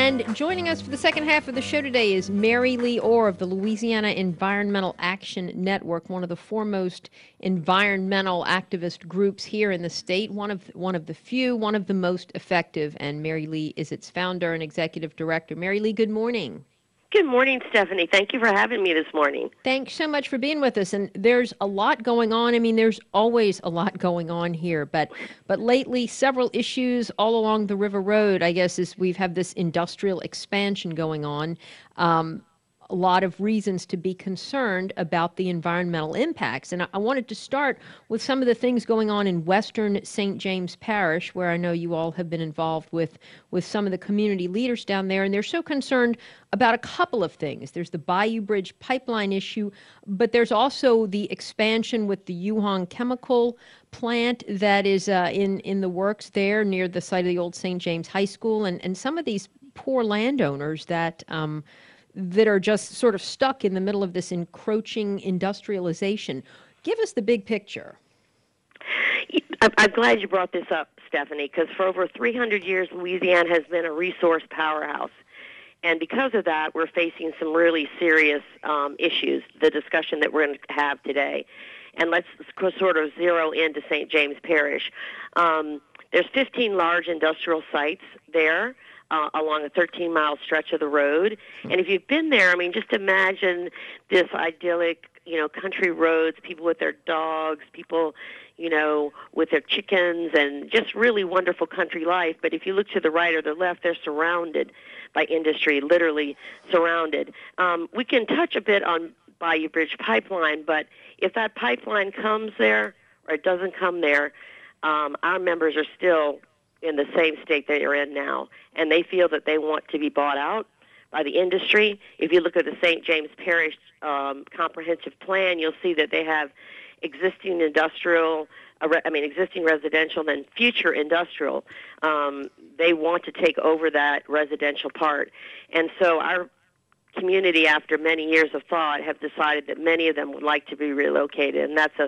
And joining us for the second half of the show today is Mary Lee Orr of the Louisiana Environmental Action Network, one of the foremost environmental activist groups here in the state, one of the few, one of the most effective, and Mary Lee is its founder and executive director. Mary Lee, good morning. Good morning, Stephanie. Thank you for having me this morning. Thanks so much for being with us. And there's a lot going on. I mean, there's always a lot going on here, but lately several issues all along the River Road, I guess, is we've had this industrial expansion going on. A lot of reasons to be concerned about the environmental impacts. And I wanted to start with some of the things going on in western St. James Parish, where I know you all have been involved with some of the community leaders down there. And they're so concerned about a couple of things. There's the Bayou Bridge pipeline issue, but there's also the expansion with the Yuhuang chemical plant that is in the works there near the site of the old St. James High School. And some of these poor landowners that are just sort of stuck in the middle of this encroaching industrialization. Give us the big picture. I'm glad you brought this up, Stephanie, because for over 300 years, Louisiana has been a resource powerhouse. And because of that, we're facing some really serious issues, the discussion that we're going to have today. And let's sort of zero into St. James Parish. There's 15 large industrial sites there. Along a 13-mile stretch of the road. And if you've been there, I mean, just imagine this idyllic, country roads, people with their dogs, people, with their chickens, and just really wonderful country life. But if you look to the right or the left, they're surrounded by industry, literally surrounded. We can touch a bit on Bayou Bridge pipeline, but if that pipeline comes there or it doesn't come there, our members are still in the same state that you're in now, and they feel that they want to be bought out by the industry. If you look at the St. James Parish comprehensive plan, you'll see that they have existing existing residential, then future industrial. They want to take over that residential part, and so our community, after many years of thought, have decided that many of them would like to be relocated, and that's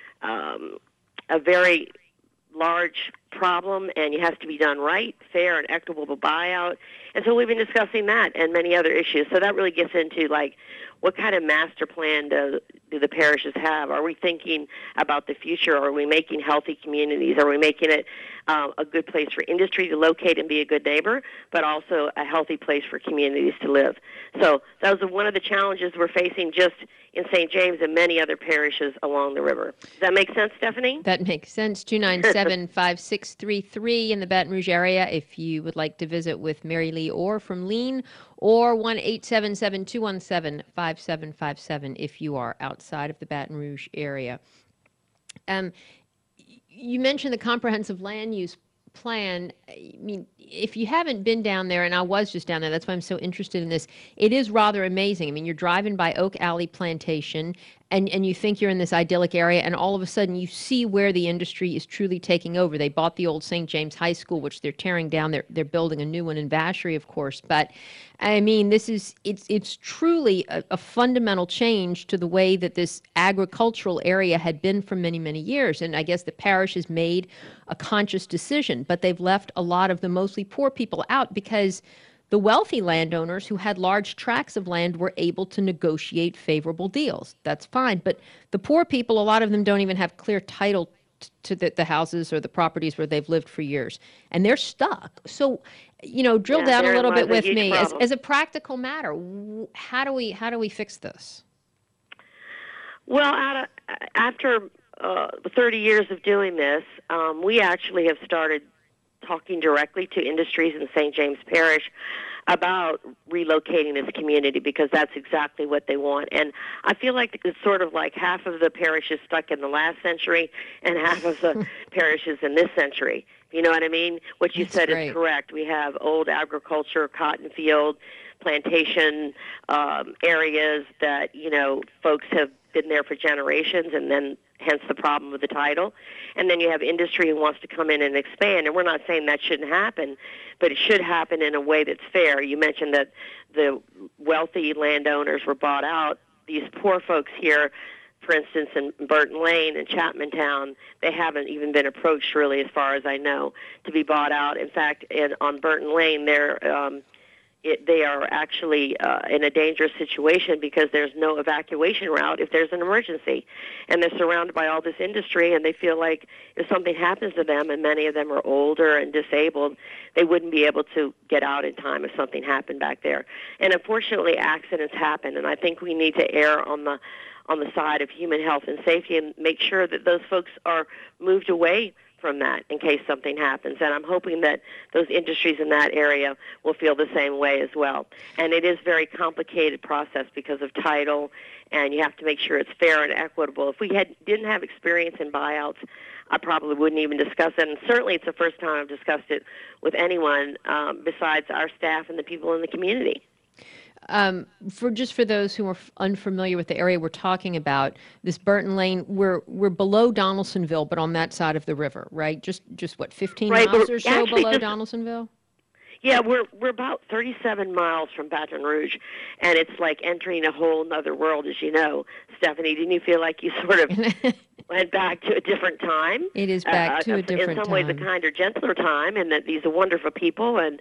a very large problem, and it has to be done right, fair, and equitable buyout. And so we've been discussing that and many other issues. So that really gets into, what kind of master plan do the parishes have? Are we thinking about the future? Are we making healthy communities? Are we making it a good place for industry to locate and be a good neighbor, but also a healthy place for communities to live? So that was one of the challenges we're facing just in St. James and many other parishes along the river. Does that make sense, Stephanie? That makes sense. 297-5633 in the Baton Rouge area if you would like to visit with Mary Lee Orr from Lean, or 1-877-217-5757 if you are outside of the Baton Rouge area. You mentioned the comprehensive land use plan. I mean, if you haven't been down there, and I was just down there, that's why I'm so interested in this, it is rather amazing. I mean, you're driving by Oak Alley Plantation, and you think you're in this idyllic area, and all of a sudden you see where the industry is truly taking over. They bought the old St. James High School, which they're tearing down. They're building a new one in Vacherie, of course. But I mean, it's truly a fundamental change to the way that this agricultural area had been for many, many years. And I guess the parish has made a conscious decision, but they've left a lot of the mostly poor people out because the wealthy landowners who had large tracts of land were able to negotiate favorable deals. That's fine. But the poor people, a lot of them don't even have clear title to the houses or the properties where they've lived for years. And they're stuck. So, drill down a little bit with me. As a practical matter, how do we fix this? Well, after 30 years of doing this, we actually have started talking directly to industries in St. James Parish about relocating this community because that's exactly what they want. And I feel like it's sort of like half of the parish is stuck in the last century and half of the parishes in this century. You know what I mean? What you said is correct. We have old agriculture, cotton field, plantation areas that, folks have been there for generations, and then hence the problem with the title. And then you have industry who wants to come in and expand, and we're not saying that shouldn't happen, but it should happen in a way that's fair. You mentioned that the wealthy landowners were bought out. These poor folks here, for instance, in Burton Lane and Chapmantown, they haven't even been approached, really, as far as I know, to be bought out. In fact, on Burton Lane, they're they are actually in a dangerous situation because there's no evacuation route if there's an emergency. And they're surrounded by all this industry, and they feel like if something happens to them, and many of them are older and disabled, they wouldn't be able to get out in time if something happened back there. And unfortunately, accidents happen, and I think we need to err on the side of human health and safety and make sure that those folks are moved away from that in case something happens. And I'm hoping that those industries in that area will feel the same way as well. And it is a very complicated process because of title, and you have to make sure it's fair and equitable. If we didn't have experience in buyouts, I probably wouldn't even discuss it. And certainly it's the first time I've discussed it with anyone besides our staff and the people in the community. For those who are unfamiliar with the area we're talking about, this Burton Lane, we're below Donaldsonville, but on that side of the river, right? Just what, 15 miles or so below Donaldsonville? Yeah, we're about 37 miles from Baton Rouge, and it's like entering a whole other world, as you know, Stephanie. Didn't you feel like you sort of went back to a different time? It is back to a different time. In some ways, a kinder, gentler time, and that these are wonderful people, and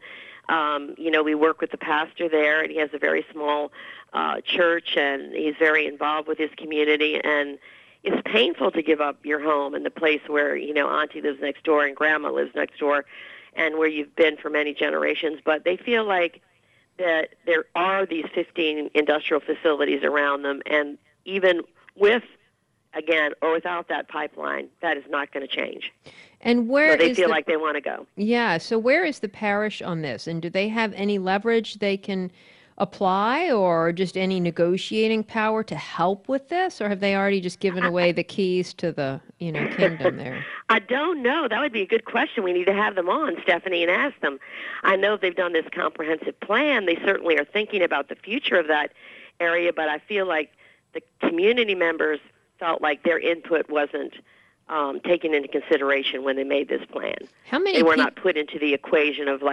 we work with the pastor there, and he has a very small church, and he's very involved with his community. And it's painful to give up your home and the place where, Auntie lives next door and Grandma lives next door, and where you've been for many generations. But they feel like that there are these 15 industrial facilities around them, and even with, again, or without that pipeline, that is not going to change. And where so they feel like they want to go. Yeah. So where is the parish on this? And do they have any leverage they can apply, or just any negotiating power to help with this? Or have they already just given away the keys to the, kingdom there? I don't know. That would be a good question. We need to have them on, Stephanie, and ask them. I know they've done this comprehensive plan. They certainly are thinking about the future of that area, but I feel like the community members felt like their input wasn't taken into consideration when they made this plan. How many? They were not put into the equation of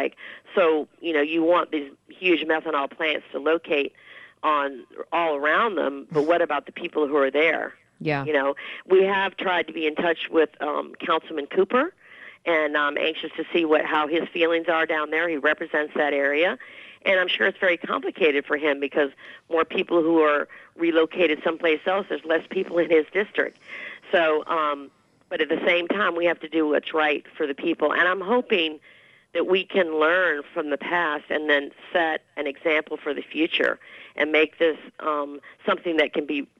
you want these huge methanol plants to locate on all around them, but what about the people who are there? Yeah. We have tried to be in touch with Councilman Cooper, and I'm anxious to see how his feelings are down there. He represents that area. And I'm sure it's very complicated for him because more people who are relocated someplace else, there's less people in his district. So, but at the same time, we have to do what's right for the people. And I'm hoping that we can learn from the past and then set an example for the future and make this something that can be,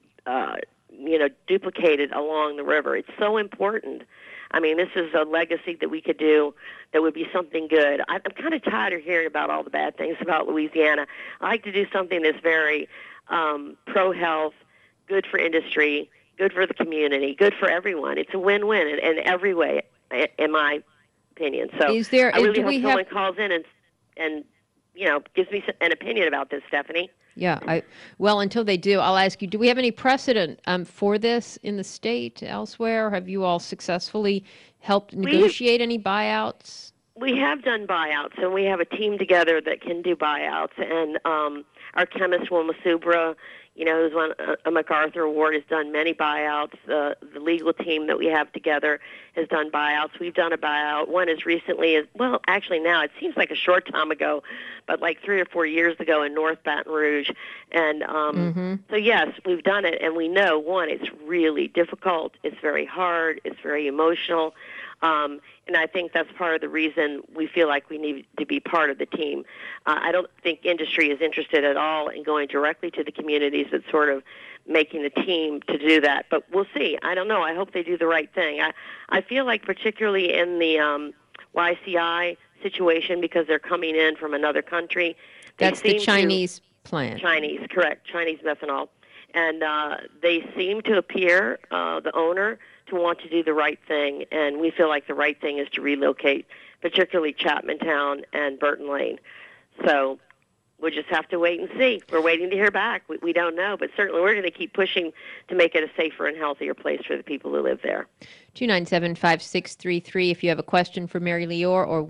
duplicated along the river. It's so important. I mean, this is a legacy that we could do that would be something good. I'm kind of tired of hearing about all the bad things about Louisiana. I like to do something that's very pro-health, good for industry, good for the community, good for everyone. It's a win-win in every way, in my opinion. So I really hope someone calls in and gives me an opinion about this, Stephanie. Yeah. Until they do, I'll ask you, do we have any precedent for this in the state elsewhere? Have you all successfully helped negotiate any buyouts? We have done buyouts, and we have a team together that can do buyouts. And our chemist, Wilma Subra, who's won a MacArthur Award, has done many buyouts. The legal team that we have together has done buyouts. We've done a buyout. One as recently as, actually now, it seems like a short time ago, but like 3 or 4 years ago in North Baton Rouge. And so, yes, we've done it, and we know, one, it's really difficult. It's very hard. It's very emotional. And I think that's part of the reason we feel like we need to be part of the team. I don't think industry is interested at all in going directly to the communities, but sort of making the team to do that. But we'll see. I don't know. I hope they do the right thing. I feel like particularly in the YCI situation, because they're coming in from another country. That's the Chinese plant. Chinese, correct, Chinese methanol. And they seem to appear, the owner, to want to do the right thing, and we feel like the right thing is to relocate, particularly Chapmantown and Burton Lane. So we'll just have to wait and see. We're waiting to hear back. We don't know, but certainly we're going to keep pushing to make it a safer and healthier place for the people who live there. 297-5633 if you have a question for Mary Lior, or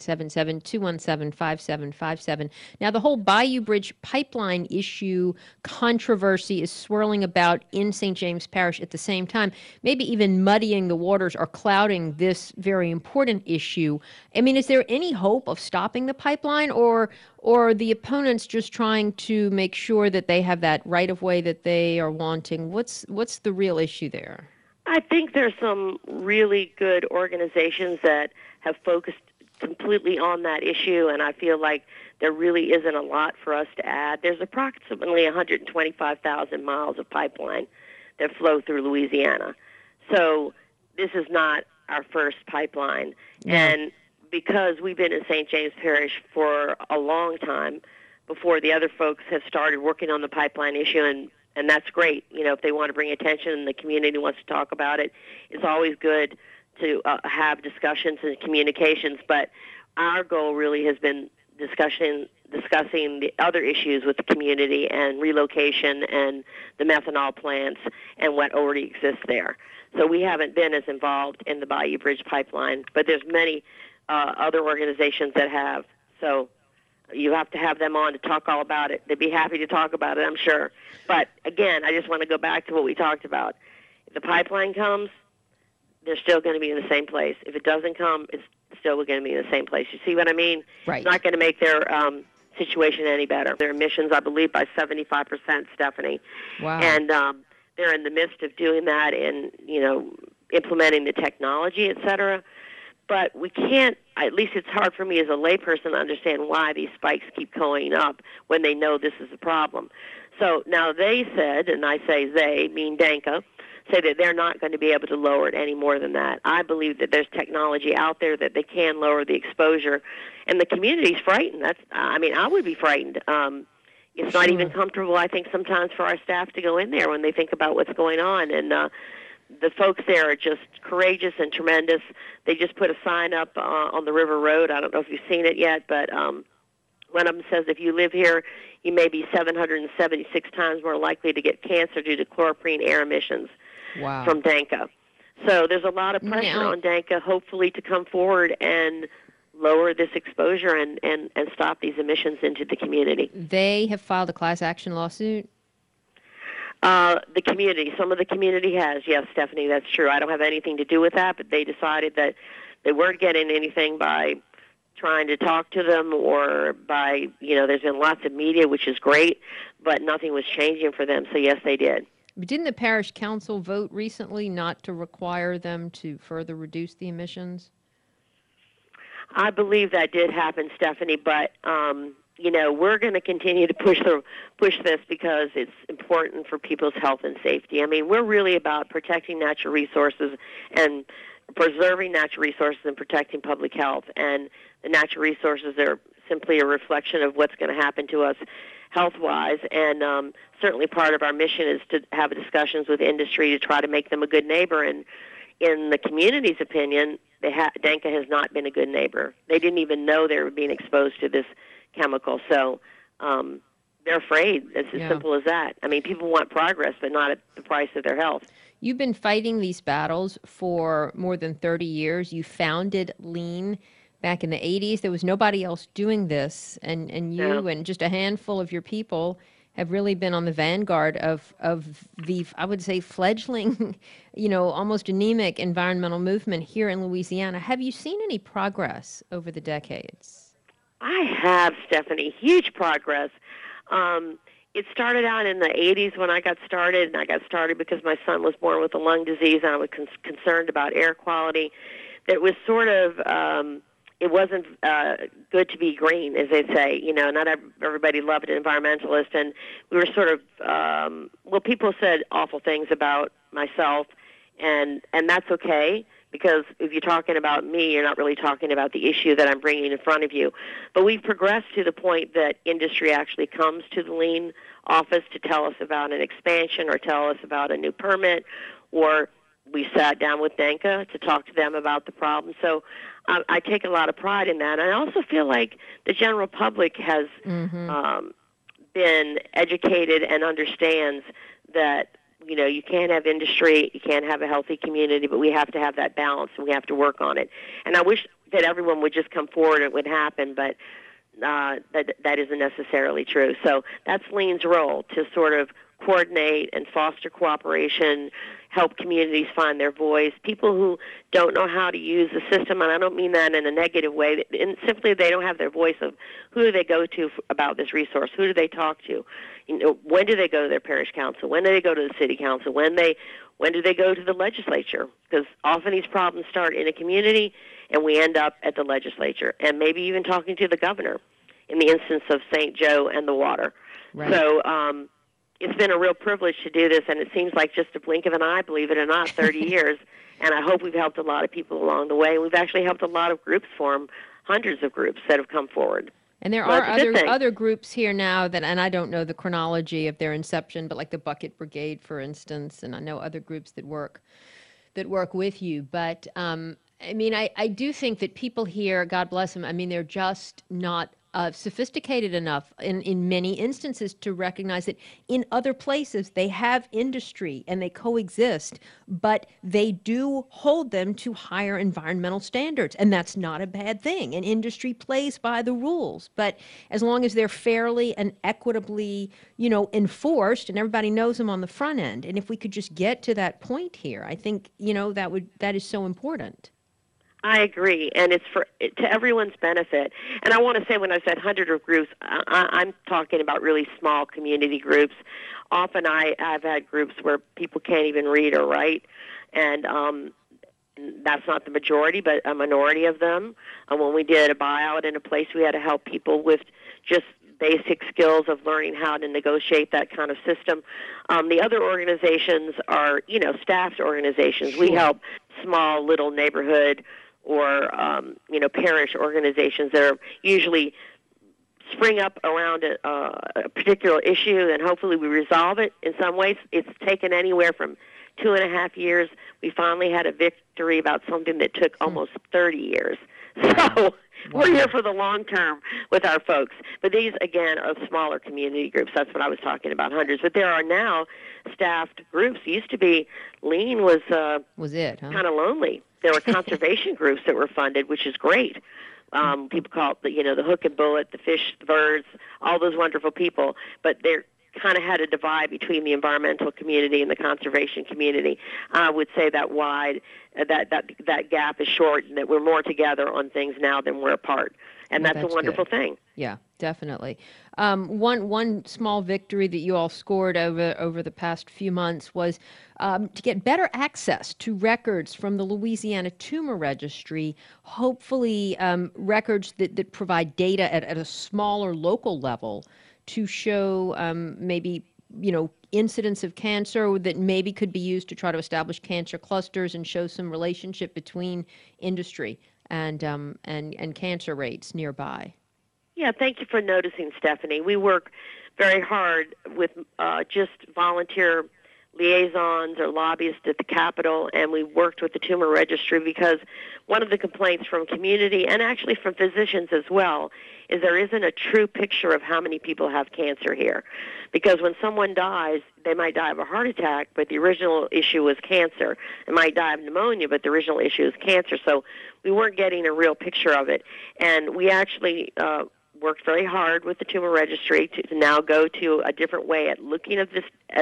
1-877-217-5757. Now, the whole Bayou Bridge pipeline issue controversy is swirling about in St. James Parish at the same time, maybe even muddying the waters or clouding this very important issue. I mean, is there any hope of stopping the pipeline, or are the opponents just trying to make sure that they have that right of way that they are wanting? What's the real issue there? I think there's some really good organizations that have focused completely on that issue, and I feel like there really isn't a lot for us to add. There's approximately 125,000 miles of pipeline that flow through Louisiana. So this is not our first pipeline. Yeah. And because we've been in St. James Parish for a long time before the other folks have started working on the pipeline issue, and that's great. You know, if they want to bring attention and the community wants to talk about it, it's always good to have discussions and communications. But our goal really has been discussing the other issues with the community and relocation and the methanol plants and what already exists there. So we haven't been as involved in the Bayou Bridge pipeline, but there's many other organizations that have. So you have to have them on to talk all about it. They'd be happy to talk about it, I'm sure. But again, I just want to go back to what we talked about. If the pipeline comes, they're still going to be in the same place. If it doesn't come, it's still going to be in the same place. You see what I mean? Right. It's not going to make their situation any better. Their emissions, I believe, by 75%, Stephanie. Wow. And they're in the midst of doing that and, you know, implementing the technology, et cetera. But we can't, at least it's hard for me as a layperson to understand why these spikes keep going up when they know this is a problem. So now they said, and I say they, mean DENCA, say that they're not going to be able to lower it any more than that. I believe that there's technology out there that they can lower the exposure, and the community's frightened. I would be frightened. It's not even comfortable, I think, sometimes for our staff to go in there when they think about what's going on. And the folks there are just courageous and tremendous. They just put a sign up on the River Road. I don't know if you've seen it yet, but one of them says, if you live here, you may be 776 times more likely to get cancer due to chloroprene air emissions from DENCA. So there's a lot of pressure on DENCA, hopefully, to come forward and lower this exposure and stop these emissions into the community. They have filed a class action lawsuit? The community, some of the community has, yes, Stephanie, that's true. I don't have anything to do with that, but they decided that they weren't getting anything by trying to talk to them or by, you know, there's been lots of media, which is great, but nothing was changing for them, so yes, they did. But didn't the parish council vote recently not to require them to further reduce the emissions? I believe that did happen, Stephanie, but you know, we're going to continue to push this because it's important for people's health and safety. I mean, we're really about protecting natural resources and preserving natural resources and protecting public health. And the natural resources are simply a reflection of what's going to happen to us health-wise. And certainly part of our mission is to have discussions with industry to try to make them a good neighbor. And in the community's opinion, DENCA has not been a good neighbor. They didn't even know they were being exposed to this chemical. So they're afraid. It's as simple as that. I mean, people want progress, but not at the price of their health. You've been fighting these battles for more than 30 years. You founded LEAN back in the 80s. There was nobody else doing this, and you and just a handful of your people have really been on the vanguard of the, I would say, fledgling, you know, almost anemic environmental movement here in Louisiana. Have you seen any progress over the decades? I have, Stephanie, huge progress. It started out in the 80s when I got started, and I got started because my son was born with a lung disease, and I was concerned about air quality. It was sort of, it wasn't good to be green, as they say. You know, not everybody loved an environmentalist, and we were sort of, well, people said awful things about myself, and that's okay. Because if you're talking about me, you're not really talking about the issue that I'm bringing in front of you. But we've progressed to the point that industry actually comes to the LEAN office to tell us about an expansion or tell us about a new permit, or we sat down with DENCA to talk to them about the problem. So I take a lot of pride in that. And I also feel like the general public has been educated and understands that You can't have industry, you can't have a healthy community, but we have to have that balance, and we have to work on it. And I wish that everyone would just come forward and it would happen, but that isn't necessarily true. So that's Lean's role, to sort of coordinate and foster cooperation, help communities find their voice. People who don't know how to use the system, and I don't mean that in a negative way, and simply they don't have their voice of who do they go to about this resource, who do they talk to, when do they go to their parish council, when do they go to the city council, when do they go to the legislature, because often these problems start in a community and we end up at the legislature, and maybe even talking to the governor in the instance of St. Joe and the water. Right. So it's been a real privilege to do this, and it seems like just a blink of an eye, believe it or not, 30 years. And I hope we've helped a lot of people along the way. We've actually helped a lot of groups form, hundreds of groups that have come forward. And there So are it's a good other groups here now that, and I don't know the chronology of their inception, but like the Bucket Brigade, for instance, and I know other groups that work with you. But I do think that people here, God bless them, they're just not sophisticated enough in many instances to recognize that in other places they have industry and they coexist, but they do hold them to higher environmental standards. And that's not a bad thing. And industry plays by the rules. But as long as they're fairly and equitably, enforced, and everybody knows them on the front end. And if we could just get to that point here, I think, that is so important. I agree, and it's to everyone's benefit. And I want to say, when I said 100 of groups, I'm talking about really small community groups. Often I've had groups where people can't even read or write, and that's not the majority, but a minority of them. And when we did a buyout in a place, we had to help people with just basic skills of learning how to negotiate that kind of system. The other organizations are, staffed organizations. Sure. We help small little neighborhood or parish organizations that are usually spring up around a particular issue, and hopefully we resolve it. In some ways, it's taken anywhere from 2.5 years. We finally had a victory about something that took almost 30 years. So we're here for the long term with our folks. But these, again, are smaller community groups. That's what I was talking about, hundreds. But there are now staffed groups. It used to be Lean was it, huh? kind of lonely. There were conservation groups that were funded, which is great. People call it the hook and bullet, the fish, the birds, all those wonderful people. But they're kind of had a divide between the environmental community and the conservation community. I would say that that gap is short, and that we're more together on things now than we're apart. And that's a wonderful thing. Yeah, definitely. One small victory that you all scored over the past few months was to get better access to records from the Louisiana Tumor Registry, hopefully records that provide data at a smaller local level to show maybe, incidents of cancer that maybe could be used to try to establish cancer clusters and show some relationship between industry and cancer rates nearby. Yeah, thank you for noticing, Stephanie. We work very hard with just volunteer liaisons or lobbyists at the Capitol, and we worked with the Tumor Registry because one of the complaints from community and actually from physicians as well is there isn't a true picture of how many people have cancer here. Because when someone dies, they might die of a heart attack, but the original issue was cancer. They might die of pneumonia, but the original issue is cancer. So we weren't getting a real picture of it. And we actually worked very hard with the Tumor Registry to now go to a different way at looking at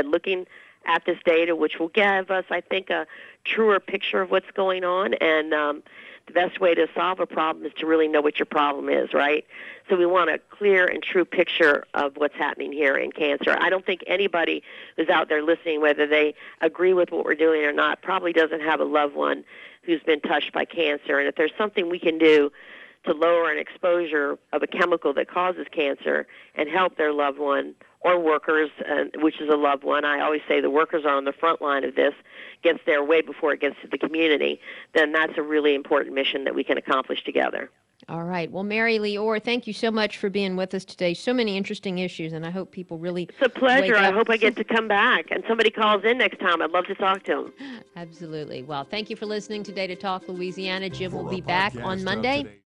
this data, which will give us, I think, a truer picture of what's going on. And the best way to solve a problem is to really know what your problem is, right? So we want a clear and true picture of what's happening here in cancer. I don't think anybody who's out there listening, whether they agree with what we're doing or not, probably doesn't have a loved one who's been touched by cancer. And if there's something we can do to lower an exposure of a chemical that causes cancer and help their loved one or workers, which is a loved one, I always say the workers are on the front line of this, gets there way before it gets to the community, then that's a really important mission that we can accomplish together. All right. Well, Mary Lee Orr, thank you so much for being with us today. So many interesting issues, and I hope people really It's a pleasure. I hope I get to come back. And somebody calls in next time. I'd love to talk to them. Absolutely. Well, thank you for listening today to Talk Louisiana. Jim will be back on Monday.